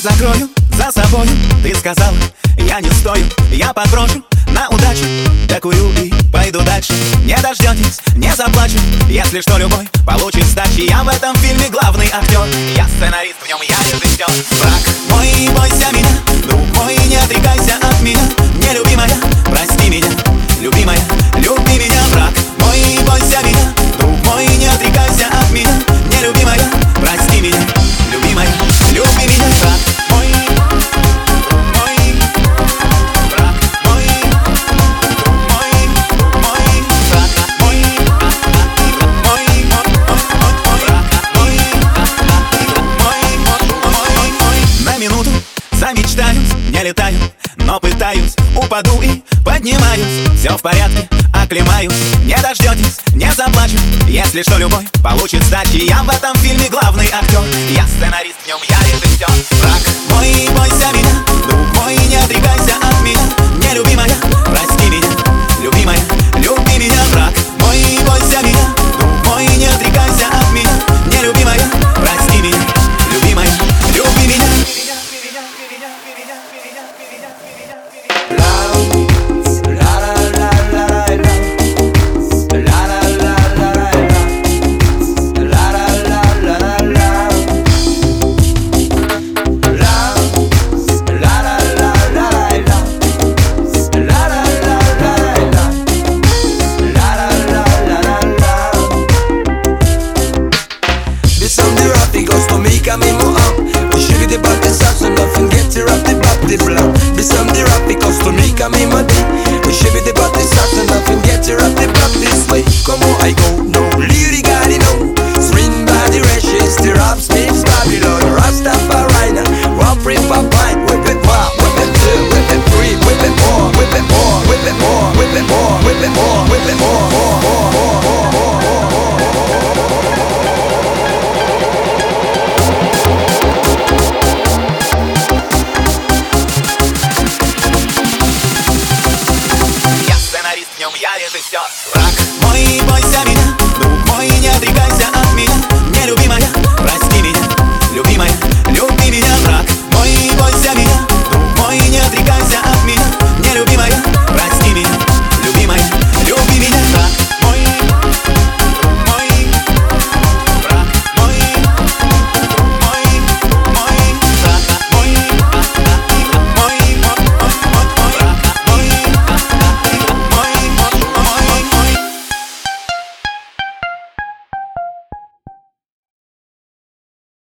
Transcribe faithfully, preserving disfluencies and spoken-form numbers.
закрою за собою. Ты сказала, я не стою, я подброшу на удачу такую и пойду дальше. Не дождетесь, не заплачу, если что, любой получит сдачи. Я в этом фильме главный актер, я сценарист, в нем я режиссер. Враг мой, не бойся меня, друг мой, не отрекайся от меня. Нелюбимая, прости меня, любимая, люби меня. Враг мой, не бойся меня, друг мой, не отрекайся от меня. Нелюбимая, прости меня, любимая, люби меня. Враг мой, мой, враг мой, мой, мой, враг мой, мой, мой, мой. На минуту замечтаюсь, не летаю, но пытаюсь, упаду и поднимаюсь. Все в порядке, оклемаюсь, не дождетесь, не заплачу, если что, любой получит сдачи. Я в этом фильме главный актер, я сценарист, в нем я режиссер. Враг мой, не бойся меня, друг мой, не отрекайся от меня. Нелюбимая, прости меня, любимая, люби меня. Враг мой, не бойся меня, друг мой, не отрекайся от меня. Нелюбимая, прости меня, любимая, люби меня. Mismo up, we should get the body sauce enough and get her up the body block. Be some the rap because to me come in my day. We should get the body sauce enough and get her up the block this way. Come on, I go, no, Lily got it, no. Swing body rashes, the rap speaks Babylon. Rastafari, one free for pint. Whip it one, whip it two, whip it three, whip it four, whip it more, whip it more, whip it more, whip it more, whip it more.